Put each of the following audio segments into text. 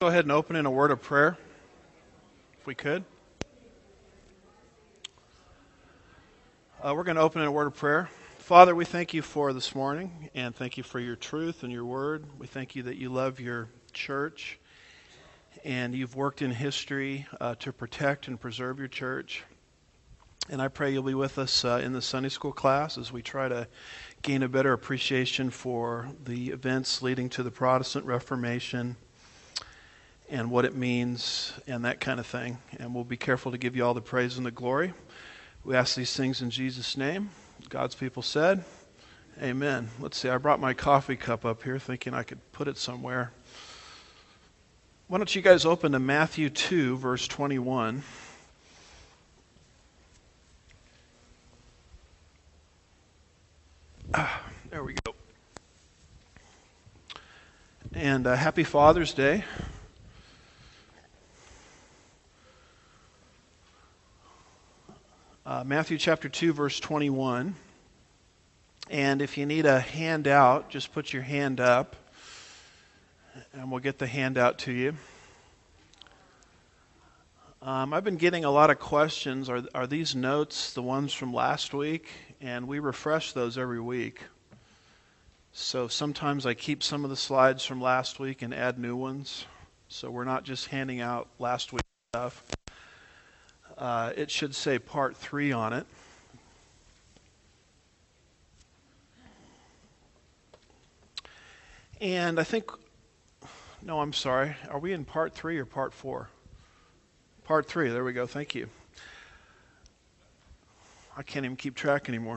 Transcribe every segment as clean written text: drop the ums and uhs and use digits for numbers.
Go ahead and open in a word of prayer, if we could. We're going to open in a word of prayer. Father, we thank you for this morning, and thank you for your truth and your word. We thank you that you love your church, and you've worked in history to protect and preserve your church. And I pray you'll be with us in the Sunday school class as we try to gain a better appreciation for the events leading to the Protestant Reformation and what it means and that kind of thing. And we'll be careful to give you all the praise and the glory. We ask these things in Jesus' name. God's people said, amen. Let's see, I brought my coffee cup up here thinking I could put it somewhere. Why don't you guys open to Matthew 2, verse 21. There we go. And happy Father's Day. Matthew chapter 2, verse 21. And if you need a handout, just put your hand up, and we'll get the handout to you. I've been getting a lot of questions. Are these notes the ones from last week? And we refresh those every week. So sometimes I keep some of the slides from last week and add new ones. So we're not just handing out last week's stuff. It should say part 3 on it. And I think, no, I'm sorry. Are we in part 3 or part 4? Part 3, there we go. Thank you. I can't even keep track anymore.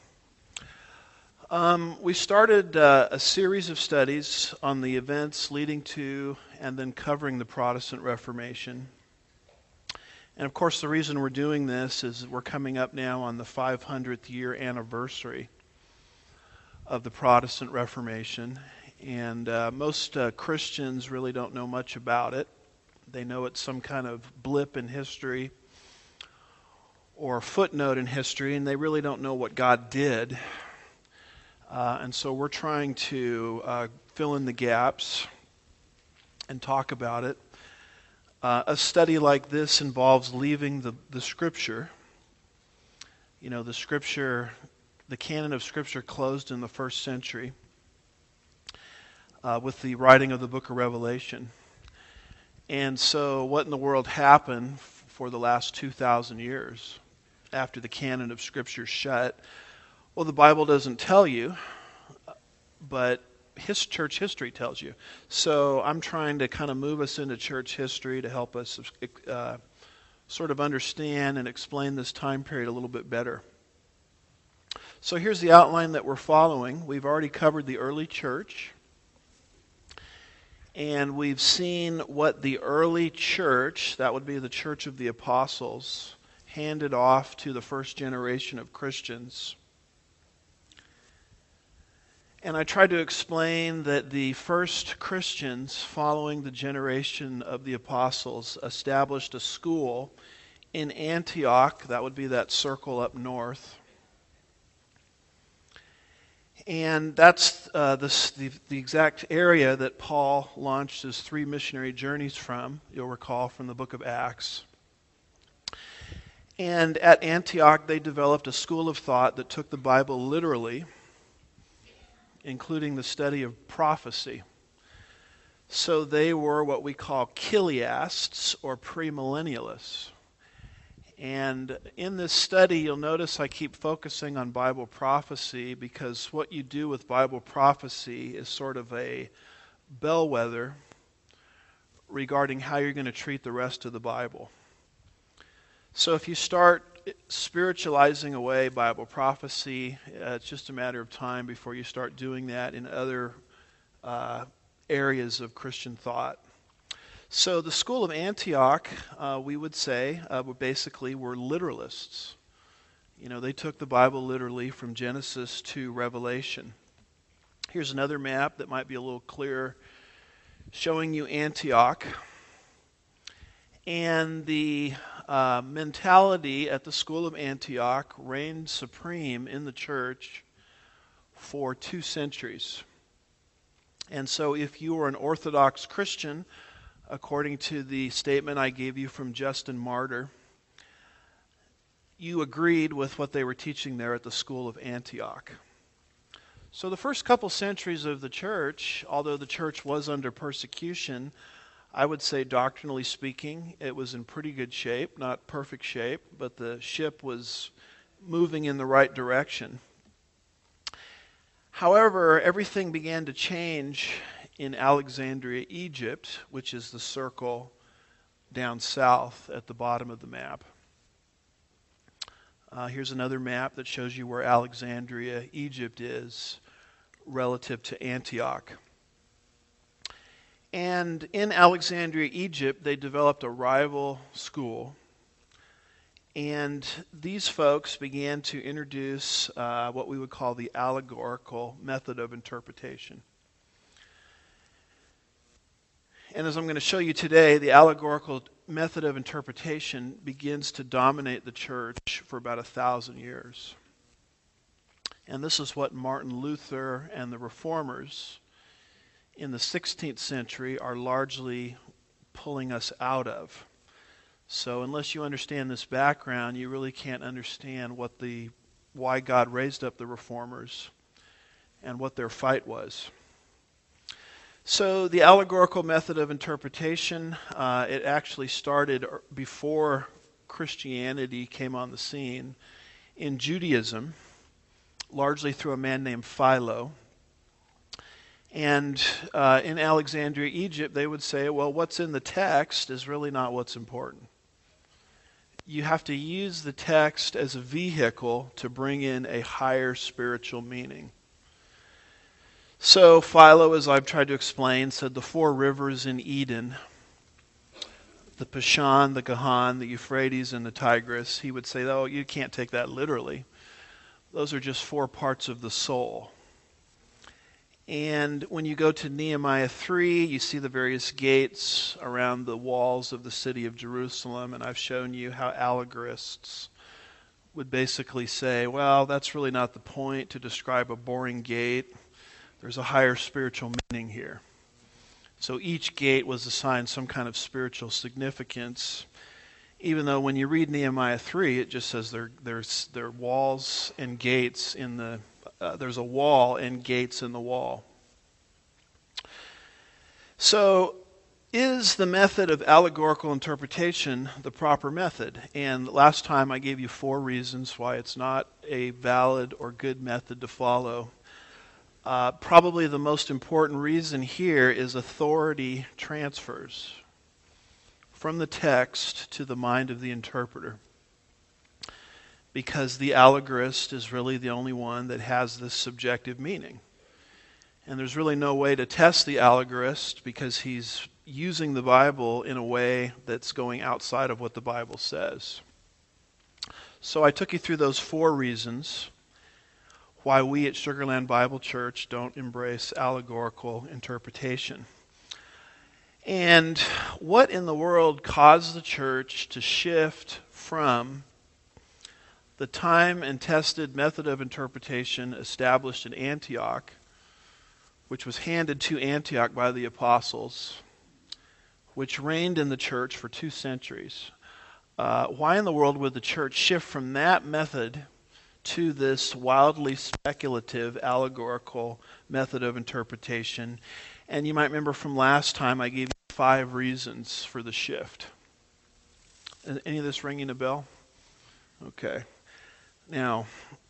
We started a series of studies on the events leading to and then covering the Protestant Reformation. And of course, the reason we're doing this is we're coming up now on the 500th year anniversary of the Protestant Reformation. And most Christians really don't know much about it. They know it's some kind of blip in history or footnote in history, and they really don't know what God did. And so we're trying to fill in the gaps and talk about it. A study like this involves leaving the Scripture. You know, the Scripture, the canon of Scripture closed in the first century with the writing of the book of Revelation. And so what in the world happened for the last 2,000 years after the canon of Scripture shut? Well, the Bible doesn't tell you, but church history tells you. So I'm trying to kind of move us into church history to help us sort of understand and explain this time period a little bit better. So here's the outline that we're following. We've already covered the early church. And we've seen what the early church, that would be the church of the apostles, handed off to the first generation of Christians. And I tried to explain that the first Christians following the generation of the apostles established a school in Antioch, that would be that circle up north. And that's the exact area that Paul launched his 3 missionary journeys from, you'll recall from the book of Acts. And at Antioch, they developed a school of thought that took the Bible literally, including the study of prophecy. So they were what we call chiliasts or premillennialists. And in this study, you'll notice I keep focusing on Bible prophecy because what you do with Bible prophecy is sort of a bellwether regarding how you're going to treat the rest of the Bible. So if you start spiritualizing away Bible prophecy, it's just a matter of time before you start doing that in other areas of Christian thought. So the school of Antioch, we would say, basically were literalists. You know, they took the Bible literally from Genesis to Revelation. Here's another map that might be a little clearer, showing you Antioch. And the mentality at the school of Antioch reigned supreme in the church for 2 centuries. And so if you were an Orthodox Christian, according to the statement I gave you from Justin Martyr, you agreed with what they were teaching there at the school of Antioch. So the first couple centuries of the church, although the church was under persecution, I would say doctrinally speaking, it was in pretty good shape, not perfect shape, but the ship was moving in the right direction. However, everything began to change in Alexandria, Egypt, which is the circle down south at the bottom of the map. Here's another map that shows you where Alexandria, Egypt is relative to Antioch. And in Alexandria, Egypt, they developed a rival school. And these folks began to introduce what we would call the allegorical method of interpretation. And as I'm going to show you today, the allegorical method of interpretation begins to dominate the church for about 1,000 years. And this is what Martin Luther and the Reformers in the 16th century are largely pulling us out of. So unless you understand this background, you really can't understand why God raised up the Reformers and what their fight was. So the allegorical method of interpretation, it actually started before Christianity came on the scene in Judaism, largely through a man named Philo. And in Alexandria, Egypt, they would say, well, what's in the text is really not what's important. You have to use the text as a vehicle to bring in a higher spiritual meaning. So Philo, as I've tried to explain, said the four rivers in Eden, the Pishon, the Gahan, the Euphrates, and the Tigris, he would say, oh, you can't take that literally. Those are just four parts of the soul. And when you go to Nehemiah 3, you see the various gates around the walls of the city of Jerusalem, and I've shown you how allegorists would basically say, well, that's really not the point to describe a boring gate. There's a higher spiritual meaning here. So each gate was assigned some kind of spiritual significance, even though when you read Nehemiah 3, it just says there are walls and gates in the there's a wall and gates in the wall. So is the method of allegorical interpretation the proper method? And last time I gave you 4 reasons why it's not a valid or good method to follow. Probably the most important reason here is authority transfers from the text to the mind of the interpreter, because the allegorist is really the only one that has this subjective meaning. And there's really no way to test the allegorist because he's using the Bible in a way that's going outside of what the Bible says. So I took you through those 4 reasons why we at Sugar Land Bible Church don't embrace allegorical interpretation. And what in the world caused the church to shift from the time and tested method of interpretation established in Antioch, which was handed to Antioch by the apostles, which reigned in the church for 2 centuries? Why in the world would the church shift from that method to this wildly speculative, allegorical method of interpretation? And you might remember from last time I gave you 5 reasons for the shift. Is any of this ringing a bell? Okay. Now,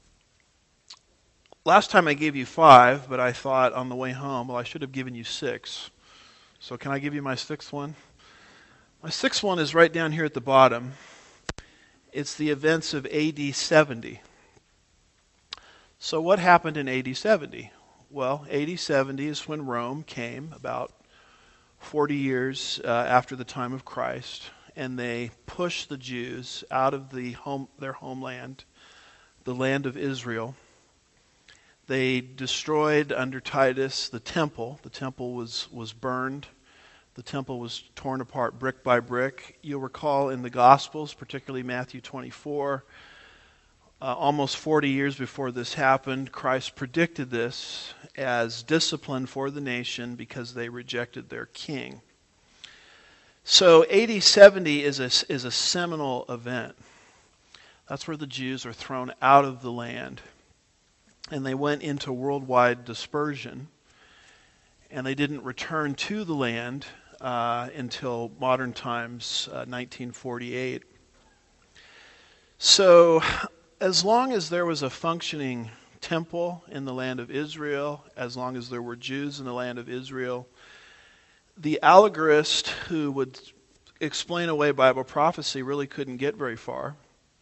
last time I gave you 5, but I thought on the way home, well, I should have given you 6. So can I give you my 6th one? My 6th one is right down here at the bottom. It's the events of AD 70. So what happened in AD 70? Well, AD 70 is when Rome came, about 40 years after the time of Christ, and they pushed the Jews out of their homeland, the land of Israel. They destroyed under Titus the temple. The temple was burned. The temple was torn apart brick by brick. You'll recall in the Gospels, particularly Matthew 24, almost 40 years before this happened, Christ predicted this as discipline for the nation because they rejected their king. So AD 70 is a seminal event. That's where the Jews are thrown out of the land. And they went into worldwide dispersion. And they didn't return to the land until modern times, 1948. So as long as there was a functioning temple in the land of Israel, as long as there were Jews in the land of Israel, the allegorist who would explain away Bible prophecy really couldn't get very far,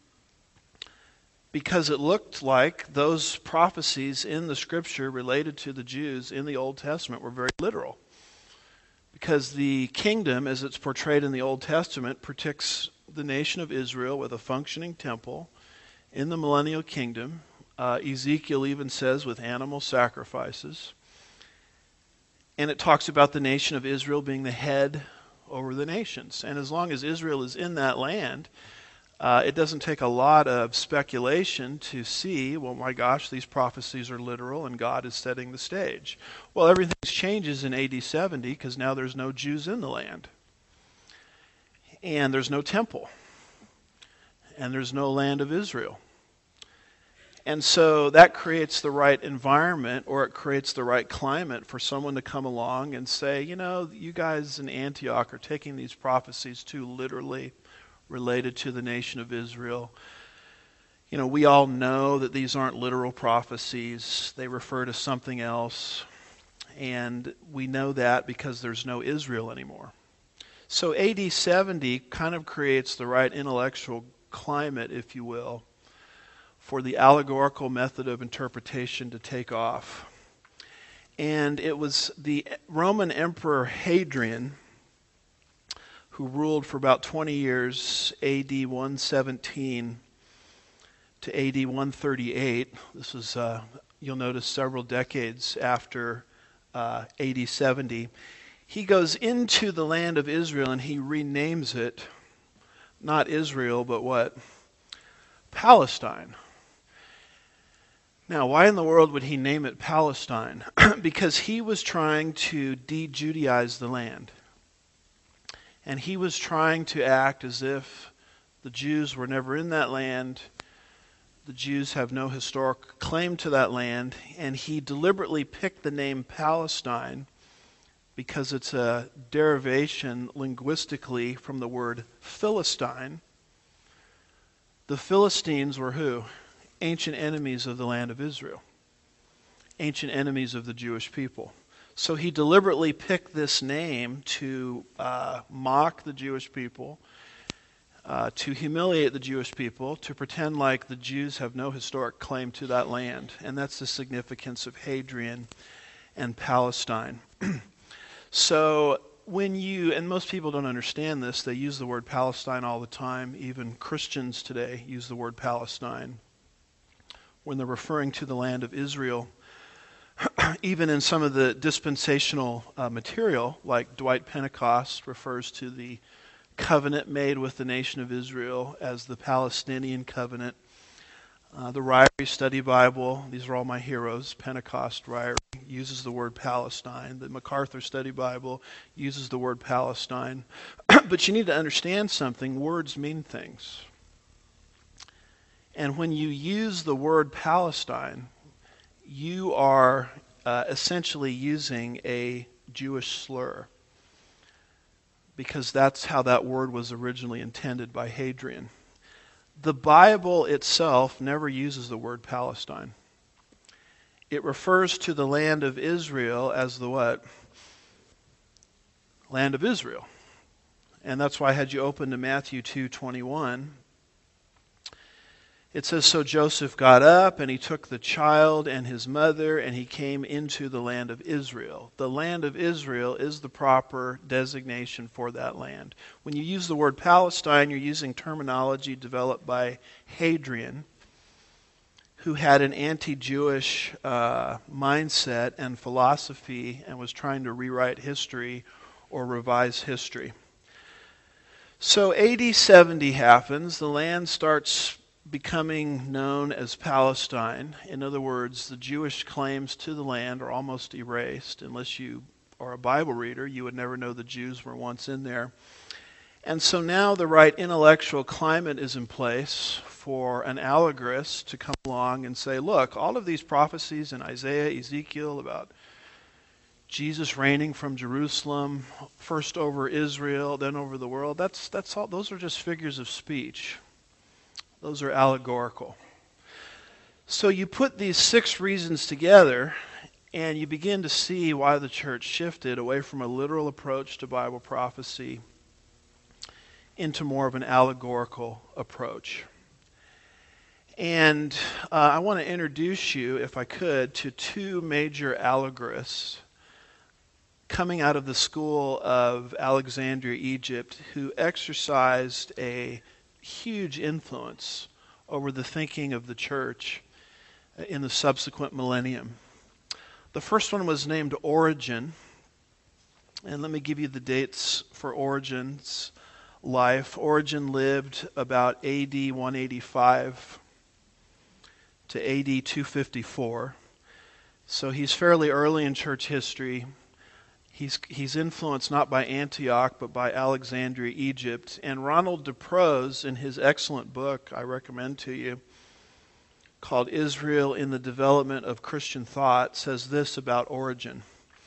because it looked like those prophecies in the Scripture related to the Jews in the Old Testament were very literal. Because the kingdom, as it's portrayed in the Old Testament, protects the nation of Israel with a functioning temple in the millennial kingdom. Ezekiel even says with animal sacrifices. And it talks about the nation of Israel being the head over the nations. And as long as Israel is in that land, it doesn't take a lot of speculation to see, well, my gosh, these prophecies are literal and God is setting the stage. Well, everything changes in AD 70 because now there's no Jews in the land. And there's no temple. And there's no land of Israel. And so that creates the right environment, or it creates the right climate for someone to come along and say, you know, you guys in Antioch are taking these prophecies too literally related to the nation of Israel. You know, we all know that these aren't literal prophecies. They refer to something else. And we know that because there's no Israel anymore. So AD 70 kind of creates the right intellectual climate, if you will, for the allegorical method of interpretation to take off. And it was the Roman Emperor Hadrian, who ruled for about 20 years, AD 117 to AD 138. This was, you'll notice, several decades after AD 70. He goes into the land of Israel and he renames it, not Israel, but what? Palestine. Now, why in the world would he name it Palestine? Because he was trying to de-Judaize the land. And he was trying to act as if the Jews were never in that land. The Jews have no historic claim to that land. And he deliberately picked the name Palestine because it's a derivation linguistically from the word Philistine. The Philistines were who? Ancient enemies of the land of Israel. Ancient enemies of the Jewish people. So he deliberately picked this name to mock the Jewish people, to humiliate the Jewish people, to pretend like the Jews have no historic claim to that land. And that's the significance of Hadrian and Palestine. So when you, and most people don't understand this, they use the word Palestine all the time. Even Christians today use the word Palestine when they're referring to the land of Israel. Even in some of the dispensational material, like Dwight Pentecost refers to the covenant made with the nation of Israel as the Palestinian covenant. The Ryrie Study Bible, these are all my heroes. Pentecost, Ryrie, uses the word Palestine. The MacArthur Study Bible uses the word Palestine. But you need to understand something. Words mean things. And when you use the word Palestine, you are essentially using a Jewish slur, because that's how that word was originally intended by Hadrian. The Bible itself never uses the word Palestine. It refers to the land of Israel as the what? Land of Israel. And that's why I had you open to Matthew 2:21. It says, so Joseph got up, and he took the child and his mother, and he came into the land of Israel. The land of Israel is the proper designation for that land. When you use the word Palestine, you're using terminology developed by Hadrian, who had an anti-Jewish mindset and philosophy and was trying to rewrite history or revise history. So AD 70 happens. The land starts becoming known as Palestine. In other words, the Jewish claims to the land are almost erased. Unless you are a Bible reader, you would never know the Jews were once in there. And so now the right intellectual climate is in place for an allegorist to come along and say, look, all of these prophecies in Isaiah, Ezekiel about Jesus reigning from Jerusalem, first over Israel, then over the world, that's all. Those are just figures of speech. Those are allegorical. So you put these 6 reasons together, and you begin to see why the church shifted away from a literal approach to Bible prophecy into more of an allegorical approach. And I want to introduce you, if I could, to 2 major allegorists coming out of the school of Alexandria, Egypt, who exercised a huge influence over the thinking of the church in the subsequent millennium. The first one was named Origen, and let me give you the dates for Origen's life. Origen lived about AD 185 to AD 254, so he's fairly early in church history. He's influenced not by Antioch, but by Alexandria, Egypt. And Ronald DeProse, in his excellent book I recommend to you, called Israel in the Development of Christian Thought, says this about Origen.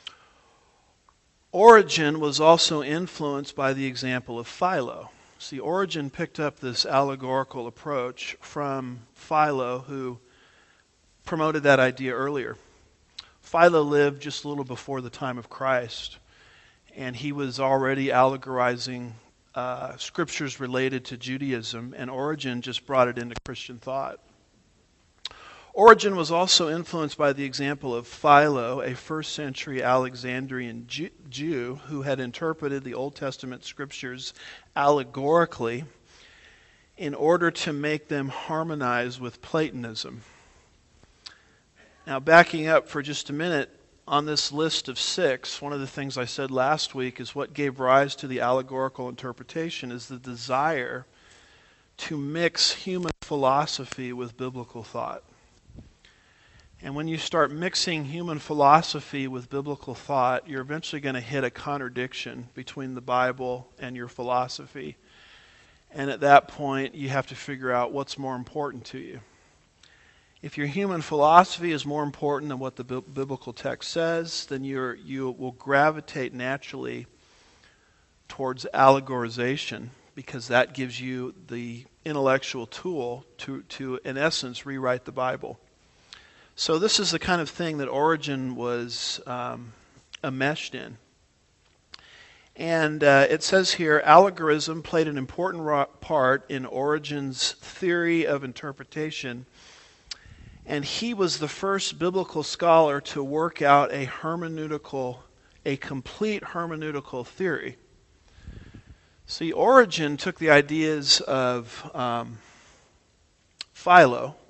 Origen was also influenced by the example of Philo. See, Origen picked up this allegorical approach from Philo, who promoted that idea earlier. Philo lived just a little before the time of Christ, and he was already allegorizing scriptures related to Judaism, and Origen just brought it into Christian thought. Origen was also influenced by the example of Philo, a first-century Alexandrian Jew who had interpreted the Old Testament scriptures allegorically in order to make them harmonize with Platonism. Now, backing up for just a minute, on this list of 6, one of the things I said last week is what gave rise to the allegorical interpretation is the desire to mix human philosophy with biblical thought. And when you start mixing human philosophy with biblical thought, you're eventually going to hit a contradiction between the Bible and your philosophy. And at that point, you have to figure out what's more important to you. If your human philosophy is more important than what the biblical text says, then you will gravitate naturally towards allegorization, because that gives you the intellectual tool to in essence, rewrite the Bible. So this is the kind of thing that Origen was enmeshed in. And it says here, allegorism played an important part in Origen's theory of interpretation, and he was the first biblical scholar to work out a complete hermeneutical theory. See, Origen took the ideas of Philo,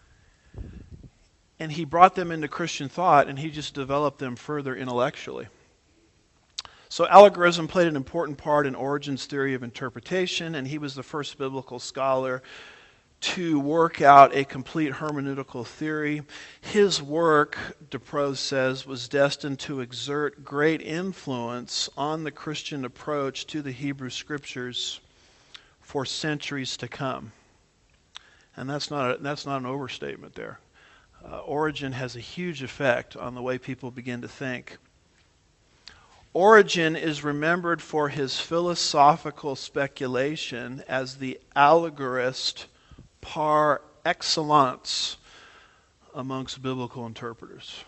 and he brought them into Christian thought, and he just developed them further intellectually. So allegorism played an important part in Origen's theory of interpretation, and he was the first biblical scholar to work out a complete hermeneutical theory. His work, DeProse says, was destined to exert great influence on the Christian approach to the Hebrew Scriptures for centuries to come. And that's not an overstatement there. Origen has a huge effect on the way people begin to think. Origen is remembered for his philosophical speculation as the allegorist par excellence amongst biblical interpreters.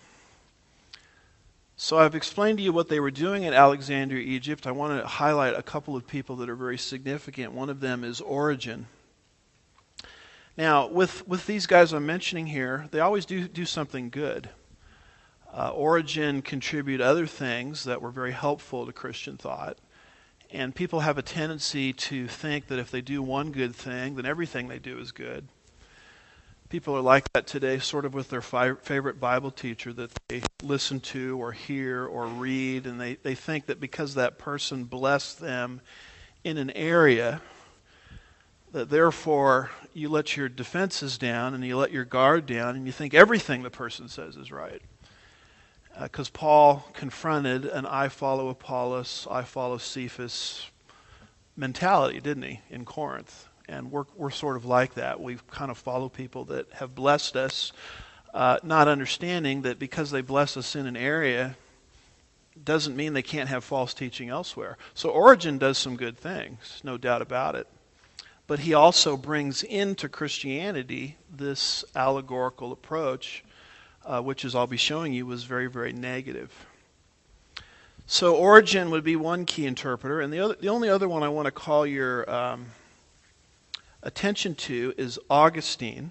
So I've explained to you what they were doing at Alexandria, Egypt. I want to highlight a couple of people that are very significant. One of them is Origen. Now, with these guys I'm mentioning here, they always do something good. Origen contributed other things that were very helpful to Christian thought. And people have a tendency to think that if they do one good thing, then everything they do is good. People are like that today, sort of with their favorite Bible teacher that they listen to or hear or read, and they think that because that person blessed them in an area, that therefore you let your defenses down and you let your guard down and you think everything the person says is right. Because Paul confronted an I follow Apollos, I follow Cephas mentality, didn't he, in Corinth? And we're sort of like that. We kind of follow people that have blessed us, not understanding that because they bless us in an area doesn't mean they can't have false teaching elsewhere. So Origen does some good things, no doubt about it. But he also brings into Christianity this allegorical approach, which, as I'll be showing you, was very, very negative. So Origen would be one key interpreter, and the only other one I want to call your attention to is Augustine.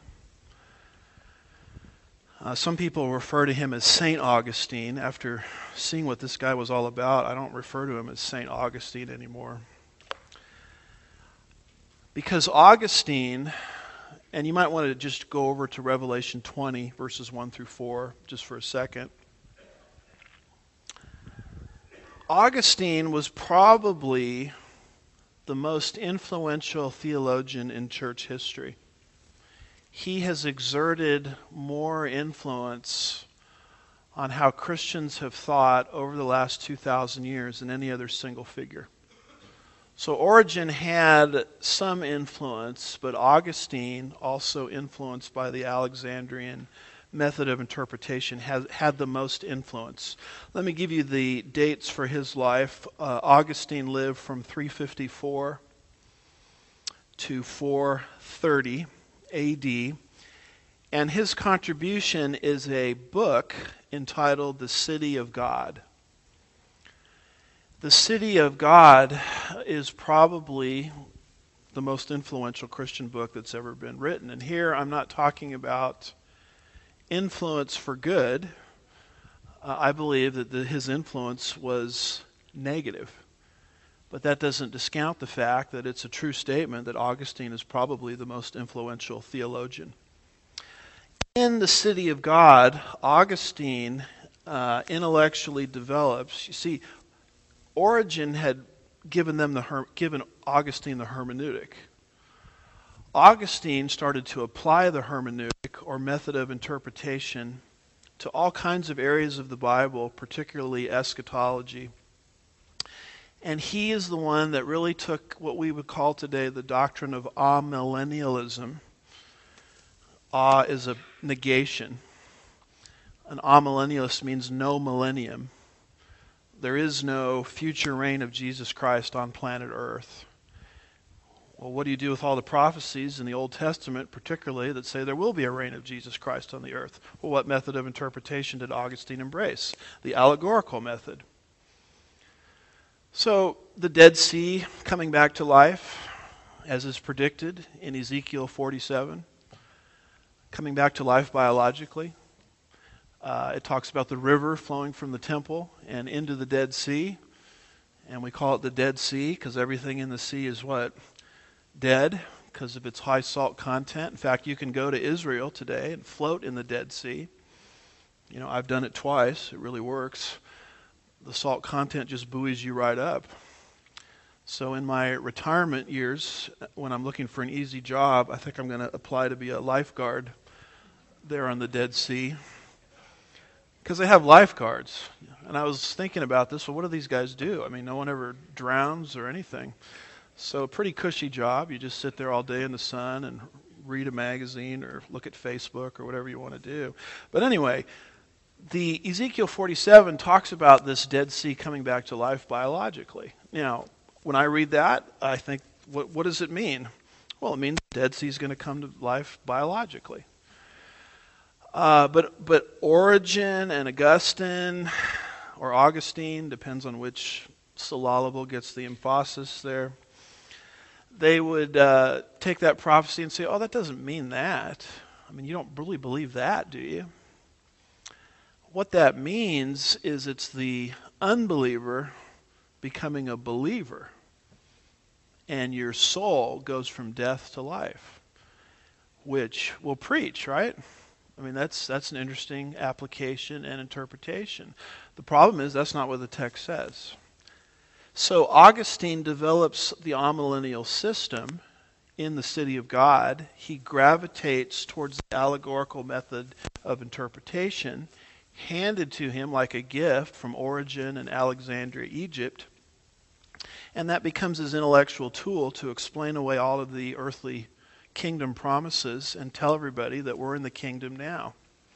Some people refer to him as St. Augustine. After seeing what this guy was all about, I don't refer to him as St. Augustine anymore. Because Augustine, and you might want to just go over to Revelation 20, verses 1 through 4, just for a second. Augustine was probably the most influential theologian in church history. He has exerted more influence on how Christians have thought over the last 2,000 years than any other single figure. So Origen had some influence, but Augustine, also influenced by the Alexandrian method of interpretation, had the most influence. Let me give you the dates for his life. Augustine lived from 354 to 430 AD, and his contribution is a book entitled The City of God. The City of God is probably the most influential Christian book that's ever been written. And here I'm not talking about influence for good. I believe that his influence was negative. But that doesn't discount the fact that it's a true statement that Augustine is probably the most influential theologian. In The City of God, Augustine intellectually develops. You see, Origen had given Augustine the hermeneutic. Augustine started to apply the hermeneutic, or method of interpretation, to all kinds of areas of the Bible, particularly eschatology. And he is the one that really took what we would call today the doctrine of amillennialism. A is a negation. An amillennialist means no millennium. There is no future reign of Jesus Christ on planet Earth. Well, what do you do with all the prophecies in the Old Testament, particularly, that say there will be a reign of Jesus Christ on the earth? Well, what method of interpretation did Augustine embrace? The allegorical method. So, the Dead Sea coming back to life, as is predicted in Ezekiel 47, coming back to life biologically. It talks about the river flowing from the temple and into the Dead Sea. And we call it the Dead Sea because everything in the sea is what? Dead, because of its high salt content. In fact, you can go to Israel today and float in the Dead Sea. You know, I've done it twice. It really works. The salt content just buoys you right up. So in my retirement years, when I'm looking for an easy job, I think I'm going to apply to be a lifeguard there on the Dead Sea. Because they have lifeguards. And I was thinking about this, well, what do these guys do? I mean, no one ever drowns or anything. So a pretty cushy job. You just sit there all day in the sun and read a magazine or look at Facebook or whatever you want to do. But anyway, the Ezekiel 47 talks about this Dead Sea coming back to life biologically. Now, when I read that, I think, what does it mean? Well, it means the Dead Sea is going to come to life biologically. But Origen and Augustine, or Augustine, depends on which syllable gets the emphasis there, they would take that prophecy and say, oh, that doesn't mean that. I mean, you don't really believe that, do you? What that means is it's the unbeliever becoming a believer, and your soul goes from death to life, which we'll preach, right? I mean, that's an interesting application and interpretation. The problem is that's not what the text says. So Augustine develops the amillennial system in the City of God. He gravitates towards the allegorical method of interpretation, handed to him like a gift from Origen and Alexandria, Egypt. And that becomes his intellectual tool to explain away all of the earthly kingdom promises and tell everybody that we're in the kingdom now.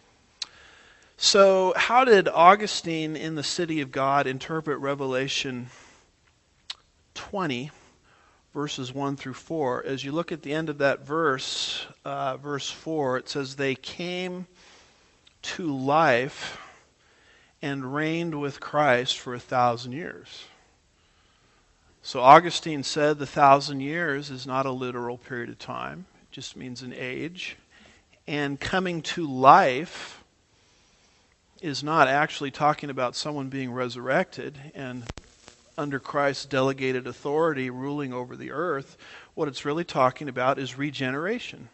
So how did Augustine in the City of God interpret Revelation 20, verses 1 through 4? As you look at the end of that verse, verse 4, it says, "They came to life and reigned with Christ for 1,000 years." So Augustine said the 1,000 years is not a literal period of time. It just means an age. And coming to life is not actually talking about someone being resurrected and under Christ's delegated authority ruling over the earth. What it's really talking about is regeneration.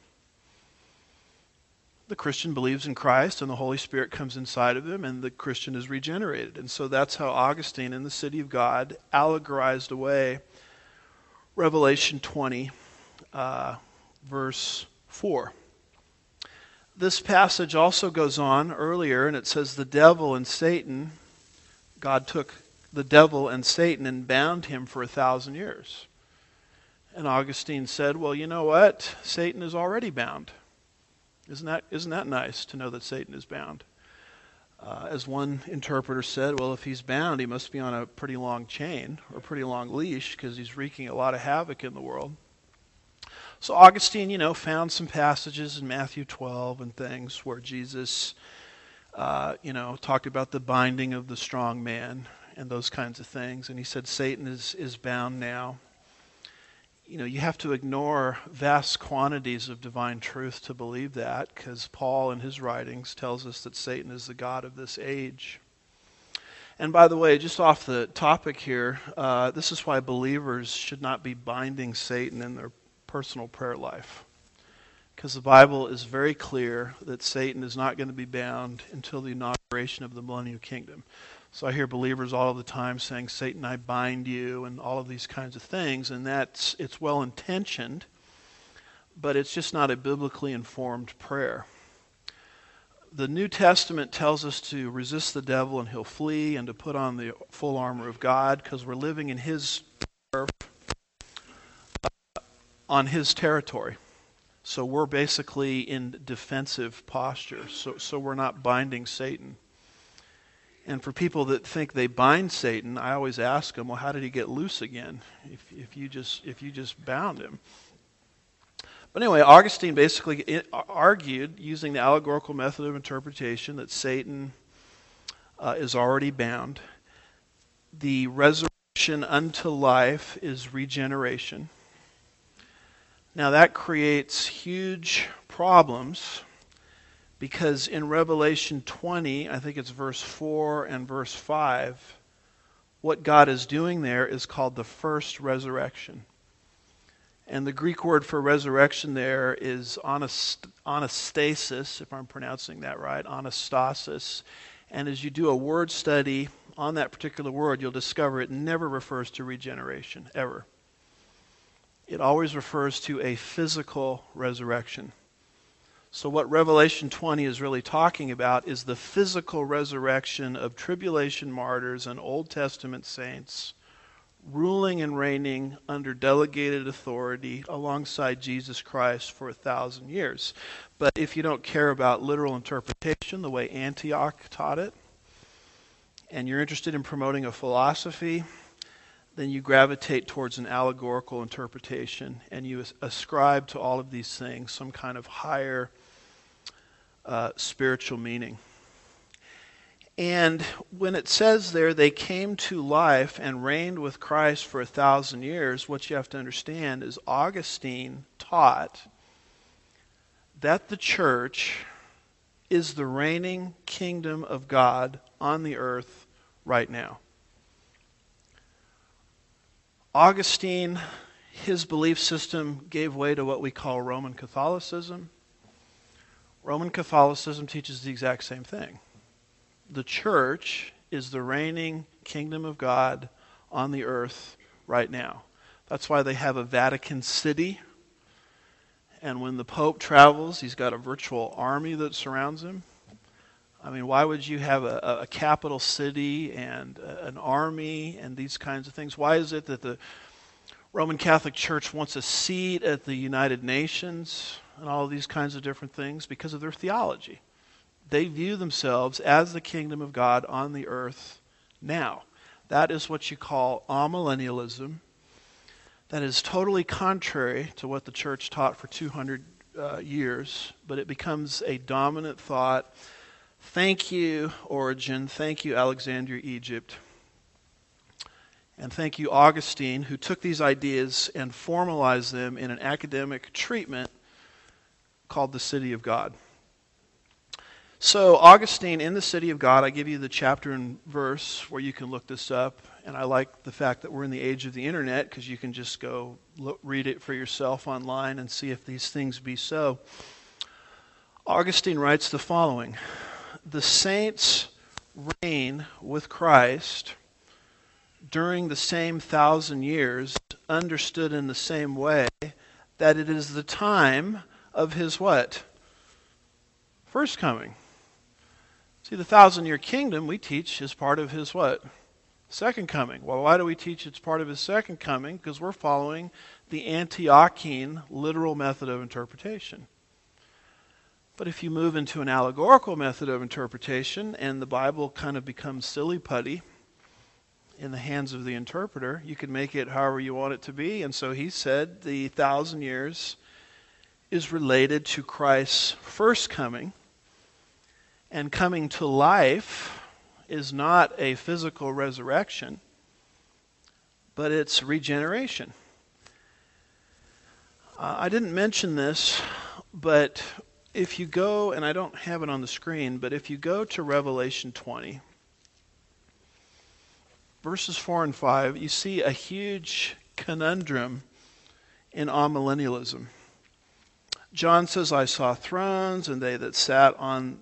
The Christian believes in Christ and the Holy Spirit comes inside of him and the Christian is regenerated. And so that's how Augustine in the City of God allegorized away Revelation 20, verse 4. This passage also goes on earlier, and it says the devil and Satan, God took the devil and Satan and bound him for 1,000 years. And Augustine said, well, you know what? Satan is already bound. Isn't that nice to know that Satan is bound? As one interpreter said, well, if he's bound, he must be on a pretty long chain or a pretty long leash because he's wreaking a lot of havoc in the world. So Augustine, found some passages in Matthew 12 and things where Jesus, talked about the binding of the strong man and those kinds of things. And he said Satan is bound now. You have to ignore vast quantities of divine truth to believe that, because Paul in his writings tells us that Satan is the god of this age. And by the way, just off the topic here, this is why believers should not be binding Satan in their personal prayer life, because the Bible is very clear that Satan is not going to be bound until the inauguration of the millennial kingdom. So I hear believers all the time saying, Satan, I bind you, and all of these kinds of things, and it's well-intentioned, but it's just not a biblically informed prayer. The New Testament tells us to resist the devil and he'll flee, and to put on the full armor of God, because we're living in his turf, on his territory. So we're basically in defensive posture. So we're not binding Satan. And for people that think they bind Satan, I always ask them, well, how did he get loose again if you just bound him? But anyway, Augustine basically argued, using the allegorical method of interpretation, that Satan is already bound. The resurrection unto life is regeneration. Now that creates huge problems, because in Revelation 20, I think it's verse 4 and verse 5, what God is doing there is called the first resurrection. And the Greek word for resurrection there is anastasis, if I'm pronouncing that right, anastasis. And as you do a word study on that particular word, you'll discover it never refers to regeneration, ever. It always refers to a physical resurrection. So what Revelation 20 is really talking about is the physical resurrection of tribulation martyrs and Old Testament saints ruling and reigning under delegated authority alongside Jesus Christ for 1,000 years. But if you don't care about literal interpretation the way Antioch taught it, and you're interested in promoting a philosophy, then you gravitate towards an allegorical interpretation, and you ascribe to all of these things some kind of higher spiritual meaning. And when it says there, they came to life and reigned with Christ for 1,000 years, what you have to understand is Augustine taught that the church is the reigning kingdom of God on the earth right now. Augustine, his belief system gave way to what we call Roman Catholicism. Roman Catholicism teaches the exact same thing. The church is the reigning kingdom of God on the earth right now. That's why they have a Vatican City. And when the Pope travels, he's got a virtual army that surrounds him. I mean, why would you have a capital city and an army and these kinds of things? Why is it that the Roman Catholic Church wants a seat at the United Nations and all these kinds of different things? Because of their theology. They view themselves as the kingdom of God on the earth now. That is what you call amillennialism. That is totally contrary to what the church taught for 200 years, but it becomes a dominant thought. Thank you, Origen. Thank you, Alexandria, Egypt. And thank you, Augustine, who took these ideas and formalized them in an academic treatment called the City of God. So, Augustine, in the City of God, I give you the chapter and verse where you can look this up. And I like the fact that we're in the age of the internet because you can just go read it for yourself online and see if these things be so. Augustine writes the following: the saints reign with Christ during the same 1,000 years, understood in the same way, that it is the time of his what? First coming. See, the 1,000-year kingdom we teach is part of his what? Second coming. Well, why do we teach it's part of his second coming? Because we're following the Antiochene literal method of interpretation. But if you move into an allegorical method of interpretation and the Bible kind of becomes silly putty in the hands of the interpreter, you can make it however you want it to be. And so he said the 1,000 years is related to Christ's first coming. And coming to life is not a physical resurrection, but it's regeneration. I didn't mention this, but if you go, and I don't have it on the screen, but if you go to Revelation 20, verses 4 and 5, you see a huge conundrum in amillennialism. John says, I saw thrones, and they that sat on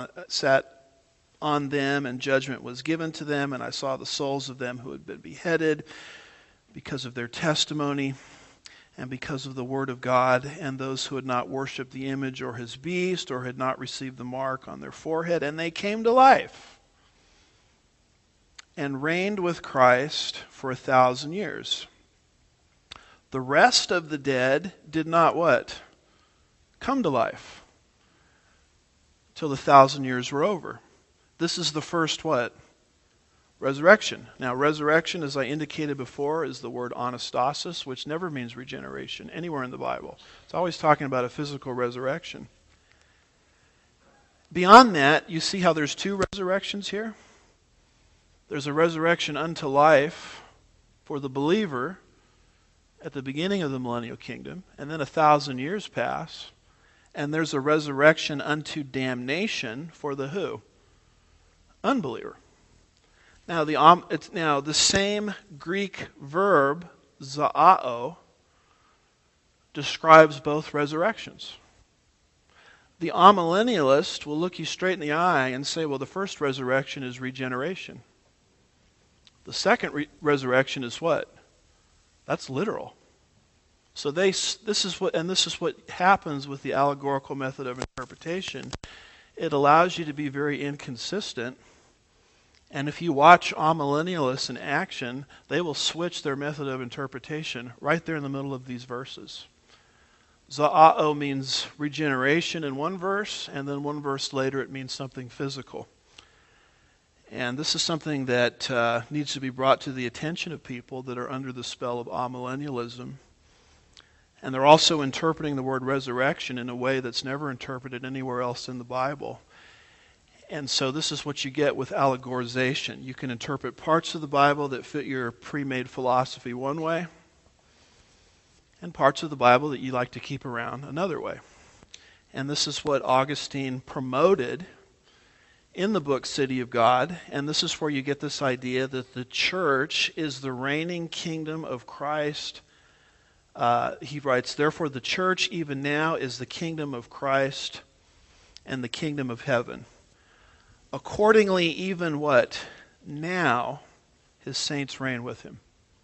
them, and judgment was given to them, and I saw the souls of them who had been beheaded because of their testimony and because of the word of God, and those who had not worshipped the image or his beast, or had not received the mark on their forehead, and they came to life and reigned with Christ for 1,000 years. The rest of the dead did not what? Come to life till the 1,000 years were over. This is the first what? Resurrection. Now, resurrection, as I indicated before, is the word anastasis, which never means regeneration anywhere in the Bible. It's always talking about a physical resurrection. Beyond that, you see how there's two resurrections here? There's a resurrection unto life for the believer at the beginning of the millennial kingdom, and then 1,000 years pass, and there's a resurrection unto damnation for the who? Unbeliever. Now the same Greek verb, zaao, describes both resurrections. The amillennialist will look you straight in the eye and say, well, the first resurrection is regeneration. The second resurrection is what? That's literal. So this is what happens with the allegorical method of interpretation. It allows you to be very inconsistent. And if you watch amillennialists in action, they will switch their method of interpretation right there in the middle of these verses. Zaao means regeneration in one verse, and then one verse later it means something physical. And this is something that needs to be brought to the attention of people that are under the spell of amillennialism. And they're also interpreting the word resurrection in a way that's never interpreted anywhere else in the Bible. And so this is what you get with allegorization. You can interpret parts of the Bible that fit your pre-made philosophy one way, and parts of the Bible that you like to keep around another way. And this is what Augustine promoted in the book City of God. And this is where you get this idea that the church is the reigning kingdom of Christ. He writes, therefore the church even now is the kingdom of Christ and the kingdom of heaven. Accordingly, even what? Now his saints reign with him.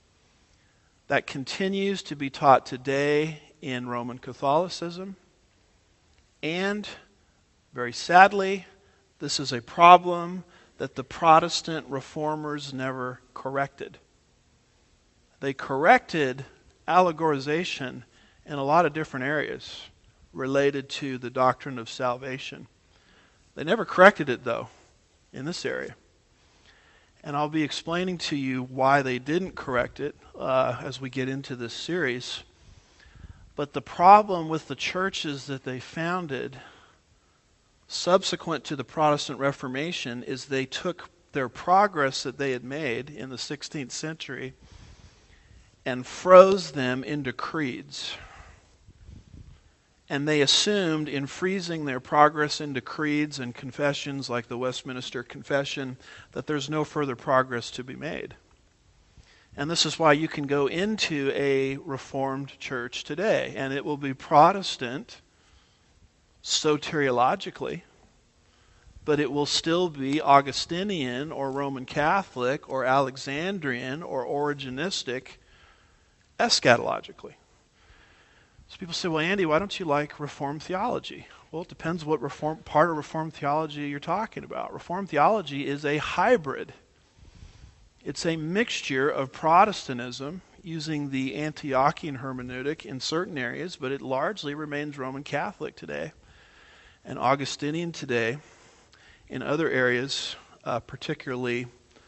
That continues to be taught today in Roman Catholicism, and very sadly, This is a problem that the Protestant reformers never corrected. They corrected allegorization in a lot of different areas related to the doctrine of salvation. They never corrected it, though, in this area. And I'll be explaining to you why they didn't correct it as we get into this series. But the problem with the churches that they founded subsequent to the Protestant Reformation is they took their progress that they had made in the 16th century and froze them into creeds. And they assumed, in freezing their progress into creeds and confessions like the Westminster Confession, that there's no further progress to be made. And this is why you can go into a Reformed church today, and it will be Protestant soteriologically, but it will still be Augustinian or Roman Catholic or Alexandrian or Origenistic eschatologically. So people say, well, Andy, why don't you like Reformed theology? Well, it depends what part of Reformed theology you're talking about. Reformed theology is a hybrid. It's a mixture of Protestantism using the Antiochian hermeneutic in certain areas, but it largely remains Roman Catholic today and Augustinian today in other areas, particularly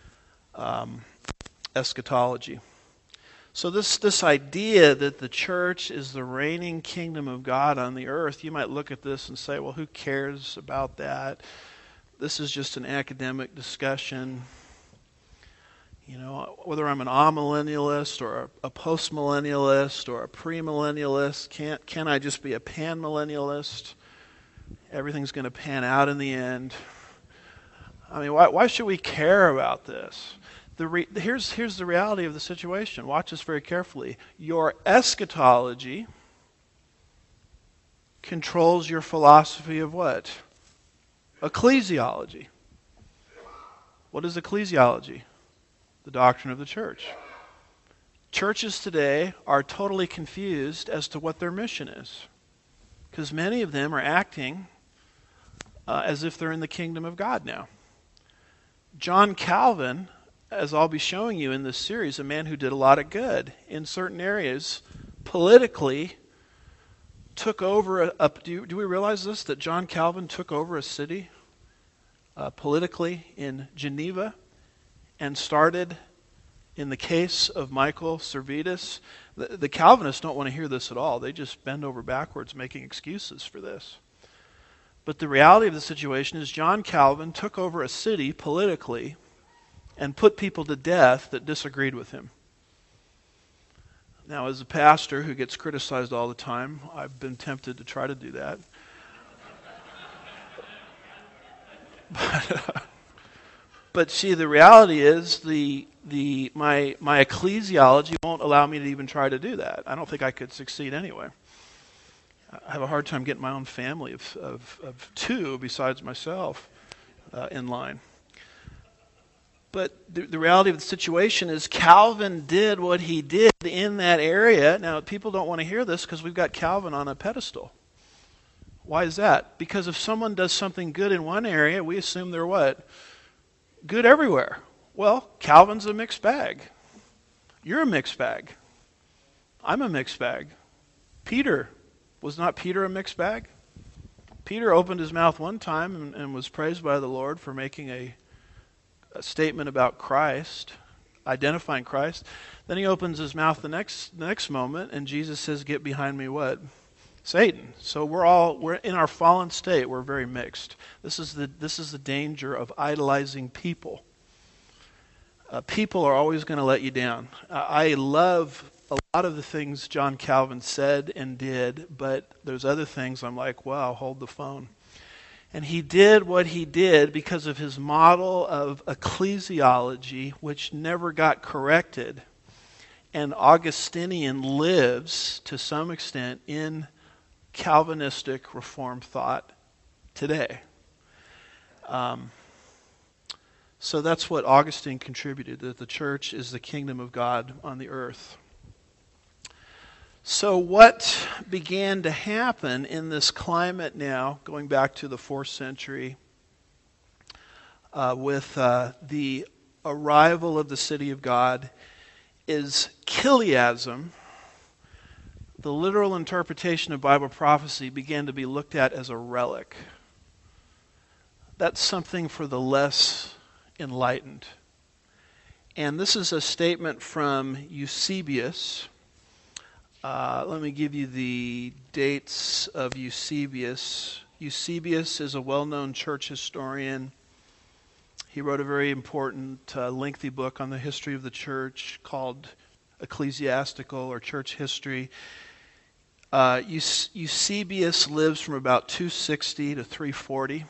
eschatology. So this idea that the church is the reigning kingdom of God on the earth, you might look at this and say, well, who cares about that? This is just an academic discussion. You know, whether I'm an amillennialist or a postmillennialist or a premillennialist, can I just be a panmillennialist? Everything's going to pan out in the end. I mean, why should we care about this? Here's the reality of the situation. Watch this very carefully. Your eschatology controls your philosophy of what? Ecclesiology. What is ecclesiology? The doctrine of the church. Churches today are totally confused as to what their mission is, because many of them are acting as if they're in the kingdom of God now. John Calvin, as I'll be showing you in this series, a man who did a lot of good in certain areas, politically took over do we realize this, that John Calvin took over a city politically in Geneva and started, in the case of Michael Servetus, the Calvinists don't want to hear this at all. They just bend over backwards making excuses for this. But the reality of the situation is John Calvin took over a city politically and put people to death that disagreed with him. Now, as a pastor who gets criticized all the time, I've been tempted to try to do that. But see, the reality is my ecclesiology won't allow me to even try to do that. I don't think I could succeed anyway. I have a hard time getting my own family of two besides myself in line. But the reality of the situation is Calvin did what he did in that area. Now, people don't want to hear this because we've got Calvin on a pedestal. Why is that? Because if someone does something good in one area, we assume they're what? Good everywhere. Well, Calvin's a mixed bag. You're a mixed bag. I'm a mixed bag. Was not Peter a mixed bag? Peter opened his mouth one time and was praised by the Lord for making a statement about Christ, identifying Christ. Then he opens his mouth the next moment, and Jesus says, "Get behind me," what? Satan. So we're in our fallen state. We're very mixed. This is the danger of idolizing people. People are always going to let you down. I love a lot of the things John Calvin said and did, but there's other things I'm like, wow, hold the phone. And he did what he did because of his model of ecclesiology, which never got corrected. And Augustinian lives, to some extent, in Calvinistic Reformed thought today. So that's what Augustine contributed, that the church is the kingdom of God on the earth. So what began to happen in this climate now, going back to the 4th century with the arrival of the city of God is chiliasm. The literal interpretation of Bible prophecy began to be looked at as a relic. That's something for the less enlightened. And this is a statement from Eusebius. Let me give you the dates of Eusebius. Eusebius is a well-known church historian. He wrote a very important, lengthy book on the history of the church called Ecclesiastical or Church History. Eusebius lives from about 260 to 340.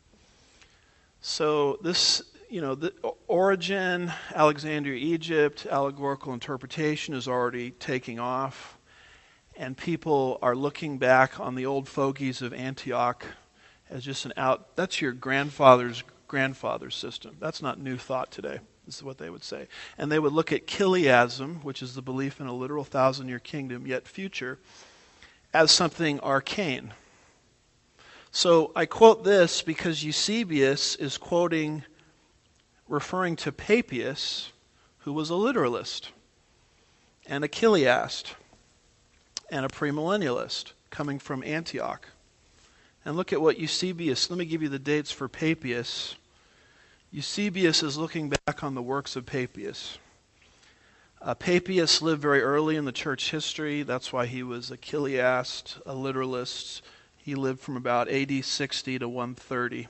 So this, the origin, Alexandria, Egypt, allegorical interpretation is already taking off. And people are looking back on the old fogies of Antioch as just that's your grandfather's system. That's not new thought today. This is what they would say. And they would look at chiliasm, which is the belief in a literal 1,000-year kingdom, yet future, as something arcane. So I quote this because Eusebius is referring to Papias, who was a literalist, and a chiliast, and a premillennialist, coming from Antioch. And look at what Eusebius, let me give you the dates for Papias. Eusebius is looking back on the works of Papias. Papias lived very early in the church history. That's why he was a chiliast, a literalist. He lived from about AD 60 to 130.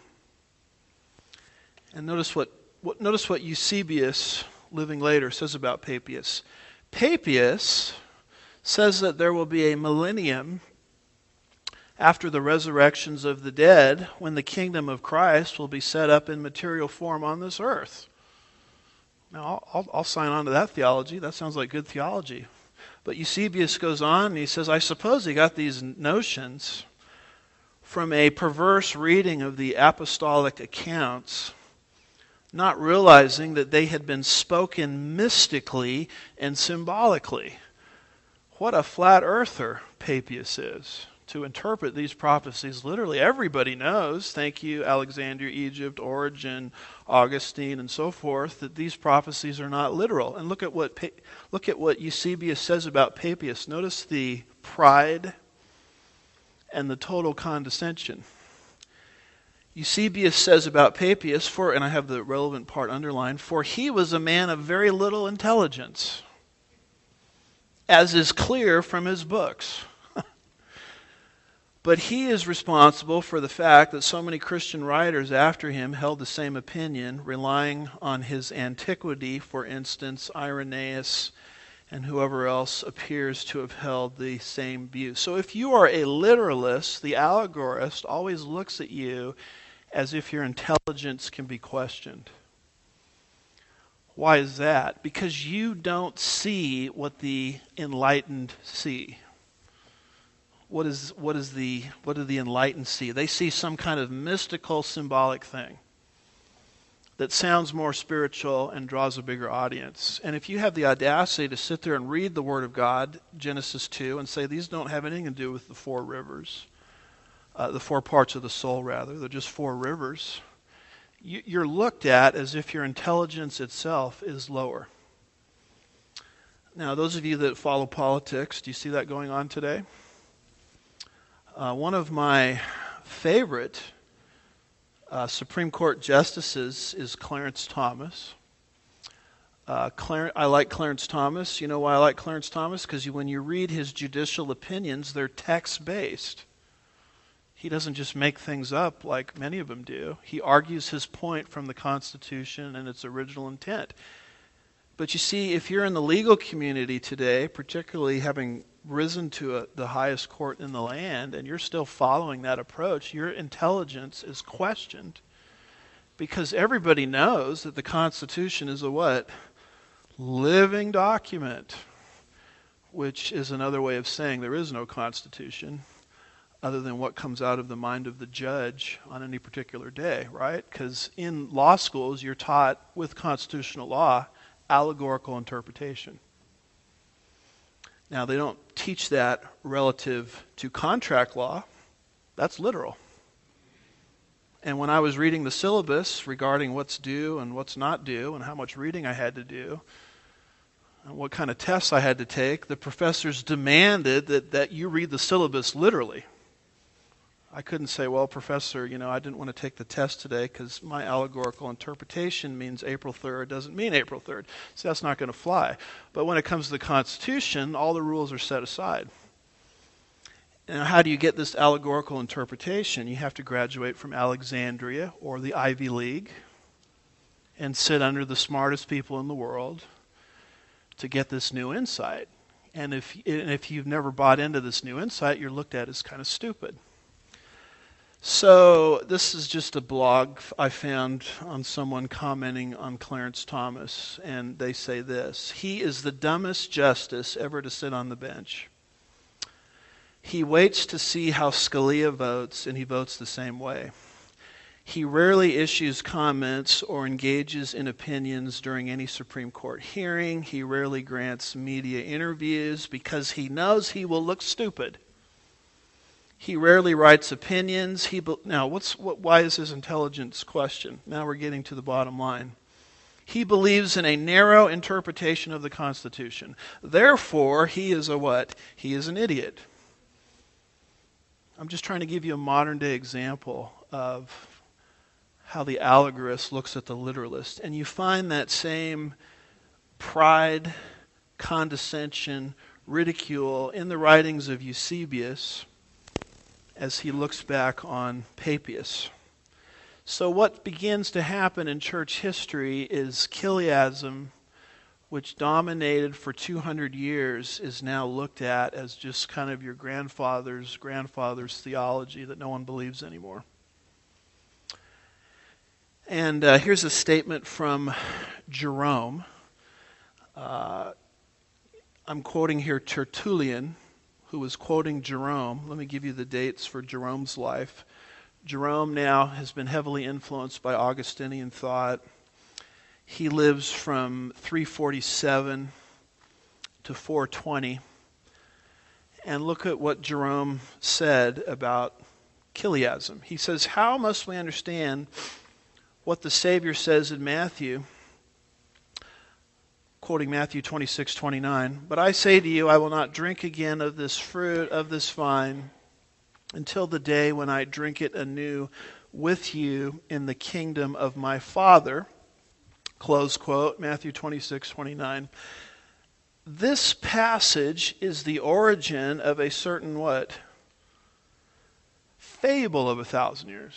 And notice what Eusebius, living later, says about Papias. Papias says that there will be a millennium after the resurrections of the dead when the kingdom of Christ will be set up in material form on this earth. Now, I'll sign on to that theology. That sounds like good theology. But Eusebius goes on and he says, I suppose he got these notions from a perverse reading of the apostolic accounts, not realizing that they had been spoken mystically and symbolically. What a flat earther Papias is to interpret these prophecies literally. Everybody knows, thank you, Alexandria, Egypt, Origen, Augustine, and so forth, that these prophecies are not literal. And look at what Eusebius says about Papias. Notice the pride and the total condescension. Eusebius says about Papias, and I have the relevant part underlined, for he was a man of very little intelligence, as is clear from his books. But he is responsible for the fact that so many Christian writers after him held the same opinion, relying on his antiquity, for instance, Irenaeus and whoever else appears to have held the same view. So if you are a literalist, the allegorist always looks at you as if your intelligence can be questioned. Why is that? Because you don't see what the enlightened see. What do the enlightened see? They see some kind of mystical, symbolic thing that sounds more spiritual and draws a bigger audience. And if you have the audacity to sit there and read the Word of God, Genesis 2, and say these don't have anything to do with the four rivers, the four parts of the soul, rather, they're just four rivers, you're looked at as if your intelligence itself is lower. Now, those of you that follow politics, do you see that going on today? One of my favorite Supreme Court justices is Clarence Thomas. I like Clarence Thomas. You know why I like Clarence Thomas? Because when you read his judicial opinions, they're text-based. He doesn't just make things up like many of them do. He argues his point from the Constitution and its original intent. But you see, if you're in the legal community today, particularly having risen to the highest court in the land, and you're still following that approach, your intelligence is questioned. Because everybody knows that the Constitution is a what? Living document. Which is another way of saying there is no Constitution other than what comes out of the mind of the judge on any particular day, right? Because in law schools, you're taught with constitutional law allegorical interpretation. Now, they don't teach that relative to contract law. That's literal. And when I was reading the syllabus regarding what's due and what's not due and how much reading I had to do and what kind of tests I had to take, the professors demanded that you read the syllabus literally. I couldn't say, well, Professor, I didn't want to take the test today because my allegorical interpretation means April 3rd doesn't mean April 3rd. So that's not going to fly. But when it comes to the Constitution, all the rules are set aside. And how do you get this allegorical interpretation? You have to graduate from Alexandria or the Ivy League and sit under the smartest people in the world to get this new insight. And if you've never bought into this new insight, you're looked at as kind of stupid. So this is just a blog I found on someone commenting on Clarence Thomas, and they say this: he is the dumbest justice ever to sit on the bench. He waits to see how Scalia votes, and he votes the same way. He rarely issues comments or engages in opinions during any Supreme Court hearing. He rarely grants media interviews because he knows he will look stupid. He rarely writes opinions. Why is his intelligence questioned? Now we're getting to the bottom line. He believes in a narrow interpretation of the Constitution. Therefore, he is a what? He is an idiot. I'm just trying to give you a modern-day example of how the allegorist looks at the literalist. And you find that same pride, condescension, ridicule in the writings of Eusebius as he looks back on Papias. So what begins to happen in church history is Chiliasm, which dominated for 200 years, is now looked at as just kind of your grandfather's theology that no one believes anymore. And here's a statement from Jerome. I'm quoting here Tertullian, who was quoting Jerome. Let me give you the dates for Jerome's life. Jerome now has been heavily influenced by Augustinian thought. He lives from 347 to 420. And look at what Jerome said about Chiliasm. He says, how must we understand what the Savior says in Matthew, quoting Matthew 26:29, but I say to you, I will not drink again of this fruit of this vine until the day when I drink it anew with you in the kingdom of my Father. Close quote, Matthew 26:29. This passage is the origin of a certain what? Fable of 1,000 years,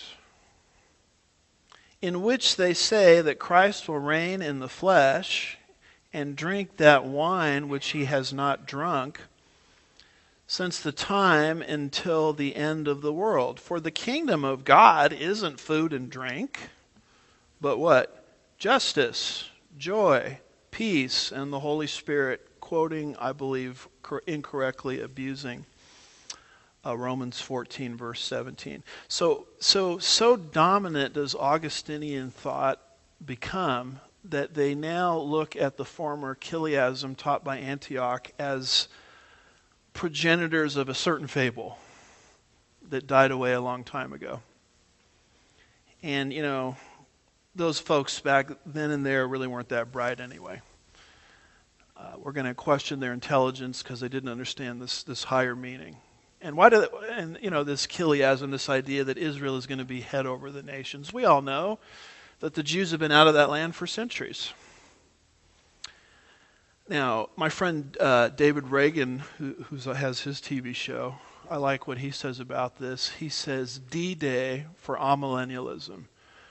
in which they say that Christ will reign in the flesh and drink that wine which he has not drunk since the time until the end of the world. For the kingdom of God isn't food and drink, but what? Justice, joy, peace, and the Holy Spirit, quoting, I believe, incorrectly abusing Romans 14, verse 17. So dominant does Augustinian thought become that they now look at the former Chiliasm taught by Antioch as progenitors of a certain fable that died away a long time ago. And, those folks back then and there really weren't that bright anyway. We're going to question their intelligence because they didn't understand this higher meaning. And this Chiliasm, this idea that Israel is going to be head over the nations. We all know that the Jews have been out of that land for centuries. Now, my friend David Reagan, who has his TV show, I like what he says about this. He says D-Day for amillennialism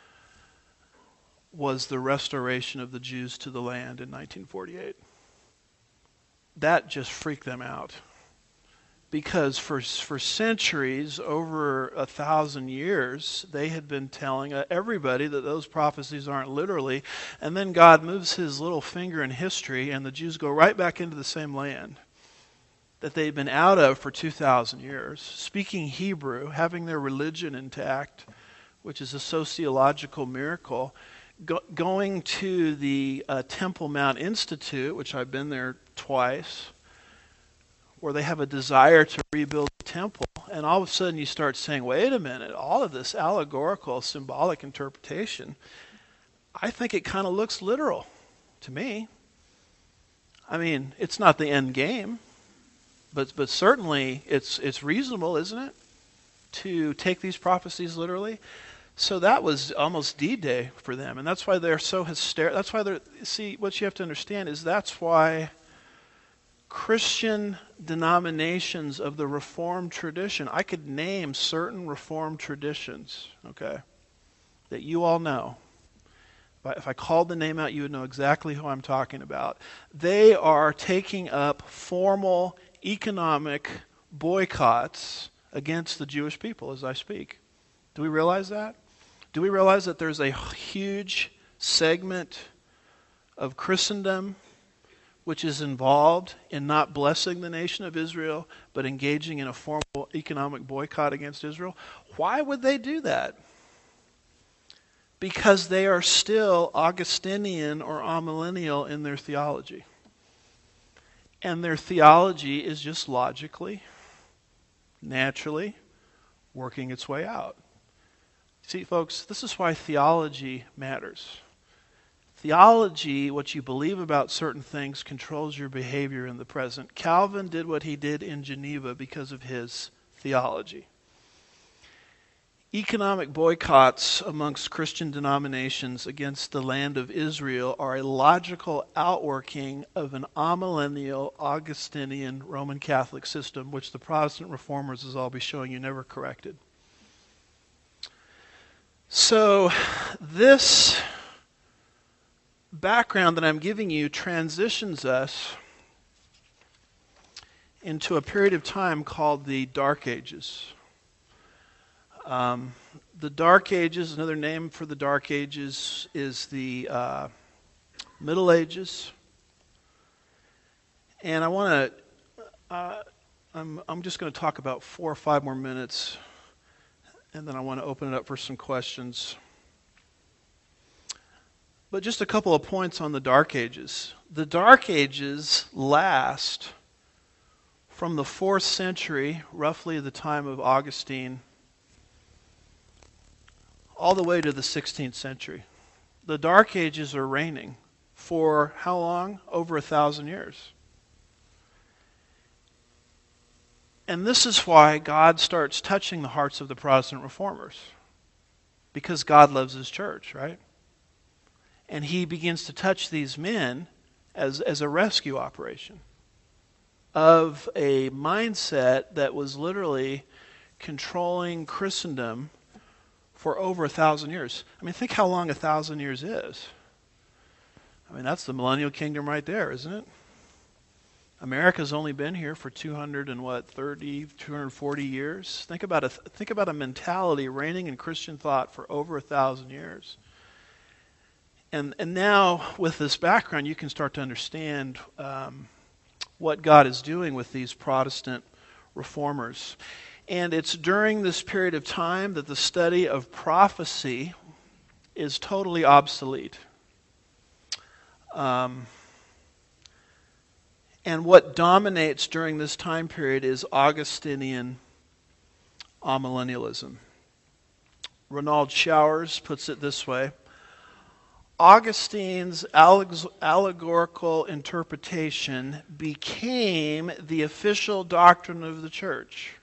was the restoration of the Jews to the land in 1948. That just freaked them out. Because for centuries, over 1,000 years, they had been telling everybody that those prophecies aren't literally, and then God moves his little finger in history, and the Jews go right back into the same land that they'd been out of for 2,000 years, speaking Hebrew, having their religion intact, which is a sociological miracle, going to the Temple Mount Institute, which I've been there twice, where they have a desire to rebuild the temple, and all of a sudden you start saying, wait a minute, all of this allegorical, symbolic interpretation, I think it kind of looks literal to me. I mean, it's not the end game, but certainly it's reasonable, isn't it, to take these prophecies literally? So that was almost D-Day for them, and that's why they're so hysterical. That's why see, what you have to understand is that's why Christian denominations of the Reformed tradition, I could name certain Reformed traditions, okay, that you all know. But if I called the name out, you would know exactly who I'm talking about. They are taking up formal economic boycotts against the Jewish people as I speak. Do we realize that? Do we realize that there's a huge segment of Christendom which is involved in not blessing the nation of Israel, but engaging in a formal economic boycott against Israel? Why would they do that? Because they are still Augustinian or amillennial in their theology. And their theology is just logically, naturally working its way out. See, folks, this is why theology matters. Theology, what you believe about certain things, controls your behavior in the present. Calvin did what he did in Geneva because of his theology. Economic boycotts amongst Christian denominations against the land of Israel are a logical outworking of an amillennial Augustinian Roman Catholic system, which the Protestant reformers, as I'll be showing you, never corrected. So this background that I'm giving you transitions us into a period of time called the Dark Ages. The Dark Ages, another name for the Dark Ages is the Middle Ages. And I want to, I'm just going to talk about 4 or 5 more minutes, and then I want to open it up for some questions. But just a couple of points on the Dark Ages. The Dark Ages last from the 4th century, roughly the time of Augustine, all the way to the 16th century. The Dark Ages are reigning for how long? Over 1,000 years. And this is why God starts touching the hearts of the Protestant reformers. Because God loves His church, right? And He begins to touch these men as a rescue operation of a mindset that was literally controlling Christendom for over 1,000 years. I mean, think how long 1,000 years is. I mean, that's the millennial kingdom right there, isn't it? America's only been here for 240 years. Think about a mentality reigning in Christian thought for over 1,000 years. And now, with this background, you can start to understand what God is doing with these Protestant reformers. And it's during this period of time that the study of prophecy is totally obsolete. And what dominates during this time period is Augustinian amillennialism. Ronald Showers puts it this way: Augustine's allegorical interpretation became the official doctrine of the church.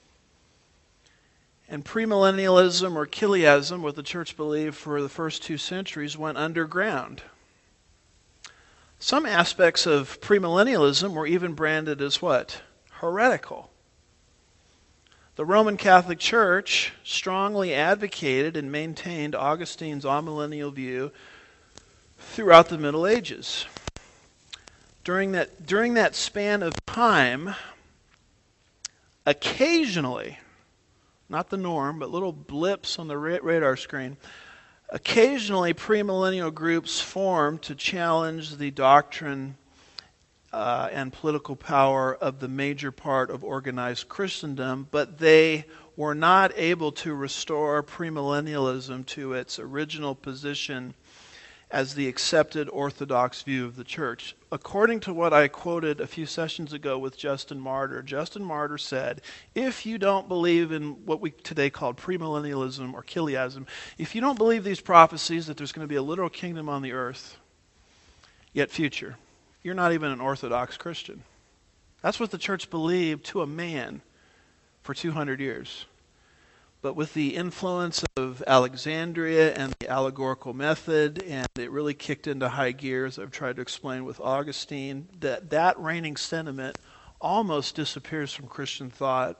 And premillennialism or Chiliasm, what the church believed for the first 2 centuries, went underground. Some aspects of premillennialism were even branded as what? Heretical. The Roman Catholic Church strongly advocated and maintained Augustine's amillennial view throughout the Middle Ages. During that span of time, occasionally, not the norm, but little blips on the radar screen, occasionally premillennial groups formed to challenge the doctrine and political power of the major part of organized Christendom, but they were not able to restore premillennialism to its original position as the accepted Orthodox view of the church. According to what I quoted a few sessions ago with Justin Martyr said, if you don't believe in what we today call premillennialism or Chiliasm, if you don't believe these prophecies that there's going to be a literal kingdom on the earth, yet future, you're not even an Orthodox Christian. That's what the church believed to a man for 200 years. But with the influence of Alexandria and the allegorical method, and it really kicked into high gear, as I've tried to explain with Augustine, that reigning sentiment almost disappears from Christian thought.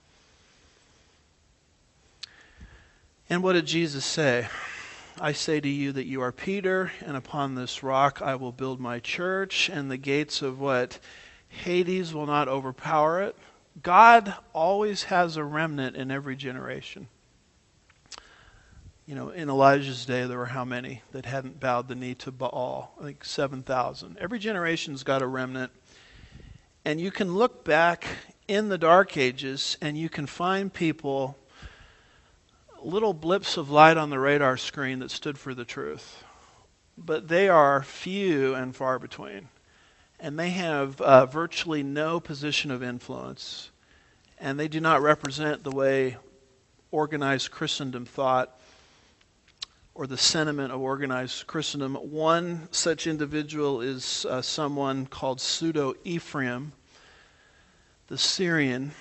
And what did Jesus say? I say to you that you are Peter, and upon this rock I will build my church, and the gates of what? Hades will not overpower it. God always has a remnant in every generation. You know, in Elijah's day, there were how many that hadn't bowed the knee to Baal? I think 7,000. Every generation's got a remnant. And you can look back in the Dark Ages and you can find people, little blips of light on the radar screen that stood for the truth. But they are few and far between. And they have virtually no position of influence. And they do not represent the way organized Christendom thought or the sentiment of organized Christendom. One such individual is someone called Pseudo-Ephraim, the Syrian.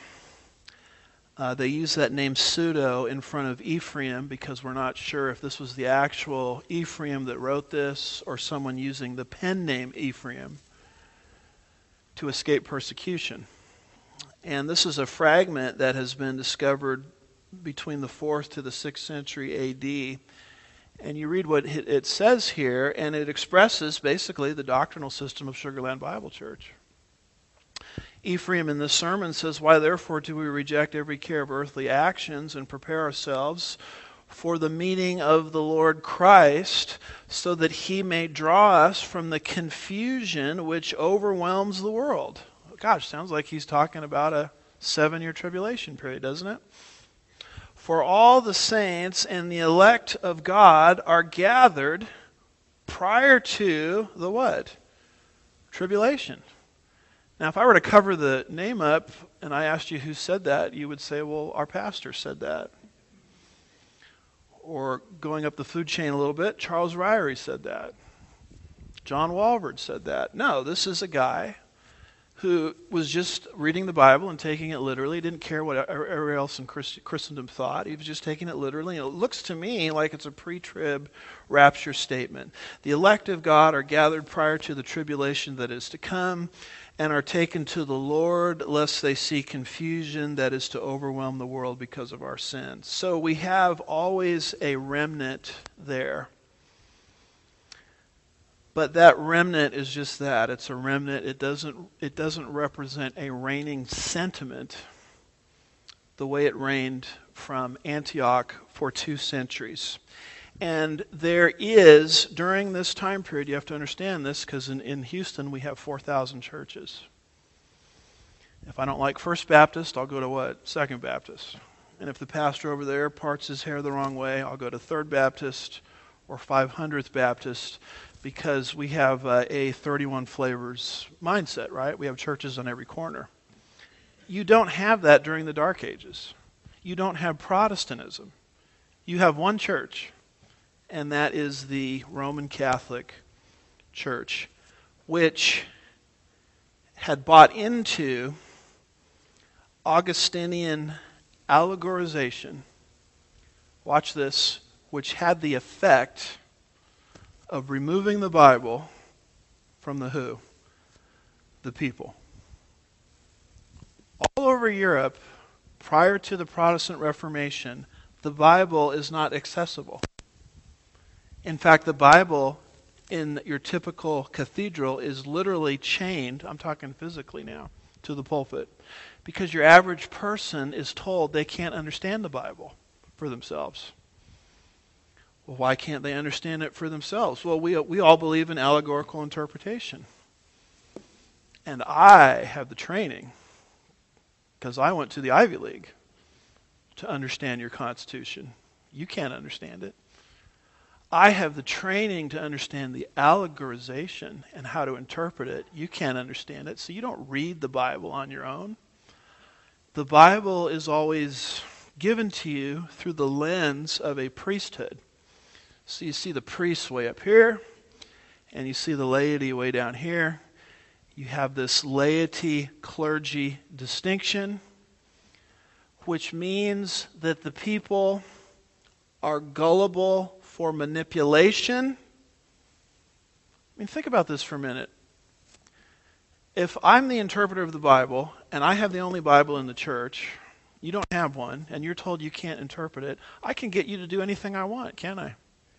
They use that name pseudo in front of Ephraim because we're not sure if this was the actual Ephraim that wrote this or someone using the pen name Ephraim to escape persecution. And this is a fragment that has been discovered between the 4th to the 6th century A.D. And you read what it says here, and it expresses basically the doctrinal system of Sugar Land Bible Church. Ephraim in this sermon says, why therefore do we reject every care of earthly actions and prepare ourselves for the meeting of the Lord Christ, so that he may draw us from the confusion which overwhelms the world. Gosh, sounds like he's talking about a 7-year tribulation period, doesn't it? For all the saints and the elect of God are gathered prior to the what? Tribulation. Now, if I were to cover the name up and I asked you who said that, you would say, well, our pastor said that. Or going up the food chain a little bit, Charles Ryrie said that. John Walvoord said that. No, this is a guy who was just reading the Bible and taking it literally. He didn't care what everyone else in Christendom thought. He was just taking it literally. And it looks to me like it's a pre-trib rapture statement. The elect of God are gathered prior to the tribulation that is to come, and are taken to the Lord, lest they see confusion that is to overwhelm the world because of our sins. So we have always a remnant there. But that remnant is just that. It's a remnant. It doesn't represent a reigning sentiment the way it reigned from Antioch for 2 centuries. And there is, during this time period, you have to understand this, because in Houston we have 4,000 churches. If I don't like First Baptist, I'll go to what? Second Baptist. And if the pastor over there parts his hair the wrong way, I'll go to Third Baptist or 500th Baptist, because we have a 31 flavors mindset, right? We have churches on every corner. You don't have that during the Dark Ages. You don't have Protestantism. You have one church, and that is the Roman Catholic Church, which had bought into Augustinian allegorization. Watch this, which had the effect of removing the Bible from the who? The people. All over Europe, prior to the Protestant Reformation, the Bible is not accessible. In fact, the Bible in your typical cathedral is literally chained, I'm talking physically now, to the pulpit, because your average person is told they can't understand the Bible for themselves. Well, why can't they understand it for themselves? Well, we all believe in allegorical interpretation. And I have the training, because I went to the Ivy League, to understand your Constitution. You can't understand it. I have the training to understand the allegorization and how to interpret it. You can't understand it, so you don't read the Bible on your own. The Bible is always given to you through the lens of a priesthood. So you see the priests way up here, and you see the laity way down here. You have this laity-clergy distinction, which means that the people are gullible for manipulation. I mean, think about this for a minute. If I'm the interpreter of the Bible, and I have the only Bible in the church, you don't have one, and you're told you can't interpret it, I can get you to do anything I want, can't I?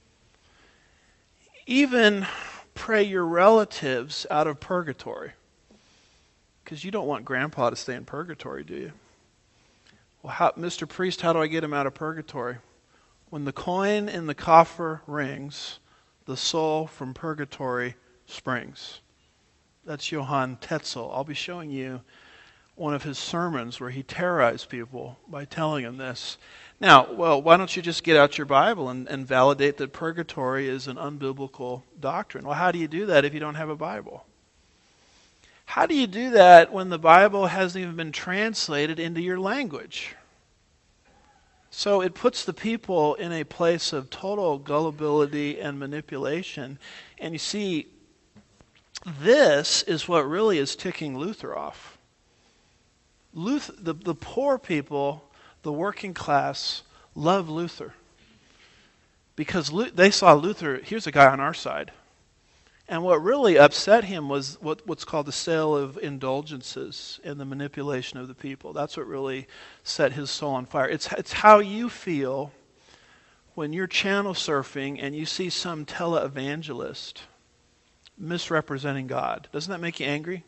Even pray your relatives out of purgatory. Because you don't want grandpa to stay in purgatory, do you? Well, Mr. Priest, how do I get him out of purgatory? When the coin in the coffer rings, the soul from purgatory springs. That's Johann Tetzel. I'll be showing you one of his sermons where he terrorized people by telling them this. Now, well, why don't you just get out your Bible and validate that purgatory is an unbiblical doctrine? Well, how do you do that if you don't have a Bible? How do you do that when the Bible hasn't even been translated into your language? So it puts the people in a place of total gullibility and manipulation. And you see, this is what really is ticking Luther off. The poor people, the working class, love Luther. Because they saw Luther, here's a guy on our side. And what really upset him was what's called the sale of indulgences and the manipulation of the people. That's what really set his soul on fire. It's how you feel when you're channel surfing and you see some televangelist misrepresenting God. Doesn't that make you angry?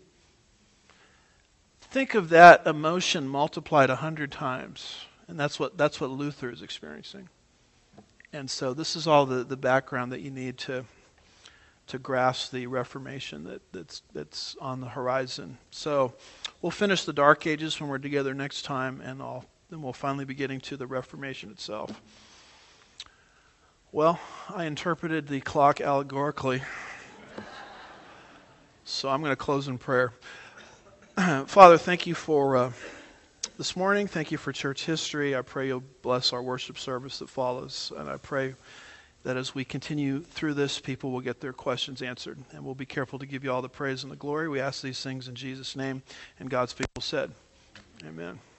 Think of that emotion multiplied 100 times. And that's what Luther is experiencing. And so this is all the background that you need to grasp the Reformation that's on the horizon. So we'll finish the Dark Ages when we're together next time, and then we'll finally be getting to the Reformation itself. Well, I interpreted the clock allegorically, so I'm going to close in prayer. Father, thank you for this morning. Thank you for church history. I pray you'll bless our worship service that follows, and I pray that as we continue through this, people will get their questions answered. And we'll be careful to give you all the praise and the glory. We ask these things in Jesus' name. And God's people said, amen.